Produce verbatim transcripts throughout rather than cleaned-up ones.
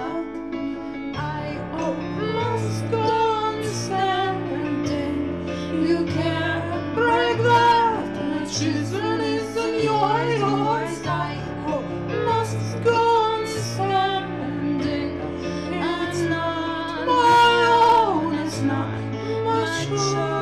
I almost gone standing. You can't break that. My choosing isn't yours. I almost gone standing. It's not my own. It's not my choice.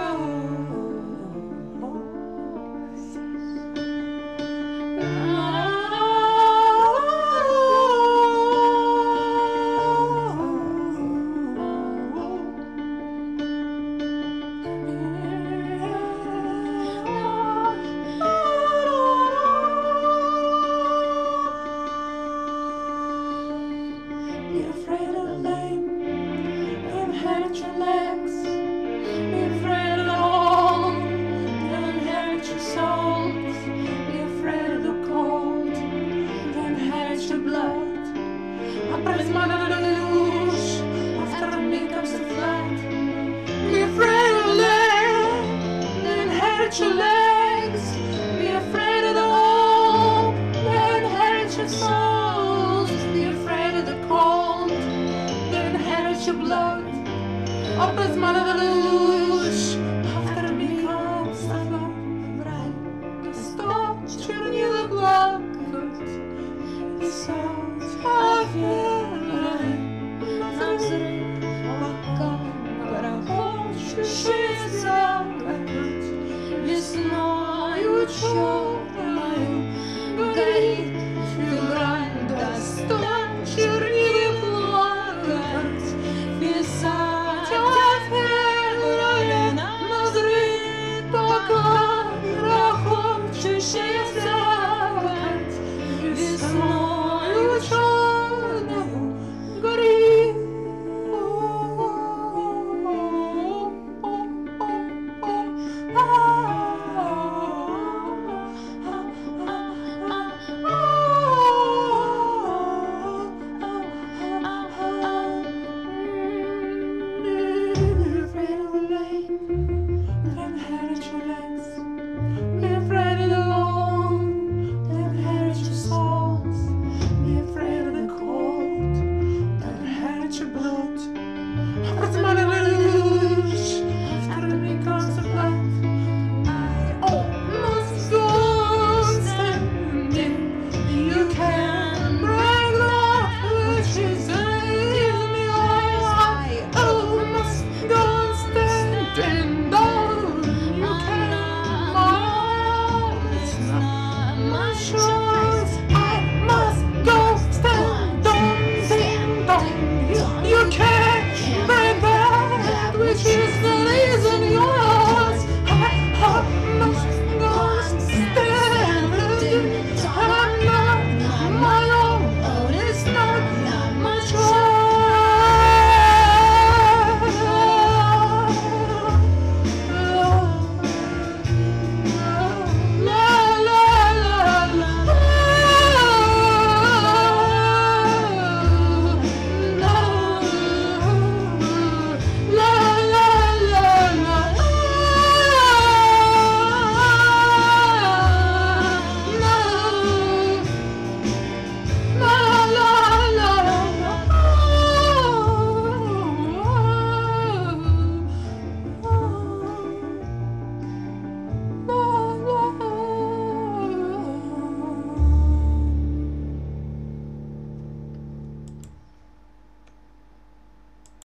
Be afraid of the lame, inherit your legs. Be afraid of the old, they'll inherit your souls. Be afraid of the cold, they'll inherit your blood. Après les mains de la douche, after me comes the flood. Be afraid of the lame, they'll inherit your legs. Be afraid of the old, they'll inherit your souls. Be afraid of the cold, your blood. Up as man of the lose.